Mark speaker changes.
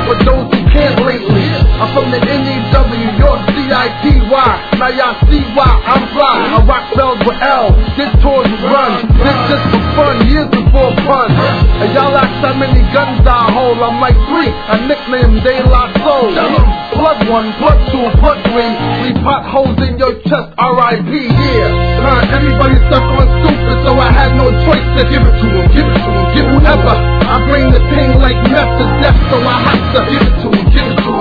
Speaker 1: with those who can't lately. I'm from the NEW, York CITY. Now y'all see why I'm fly. I rock bells with L, this tours run. This just for fun, years before fun. And y'all ask how many guns I hold, I'm like 3. I nicknamed De La Soul. Plug 1, plug 2, plug 3. We potholes in your chest, R.I.P. Yeah. Everybody stuck on stupid, so I had no choice to give it to him, give it to him, give whoever. I bring the pain like meth to death, so I have to give it to him, give it to him.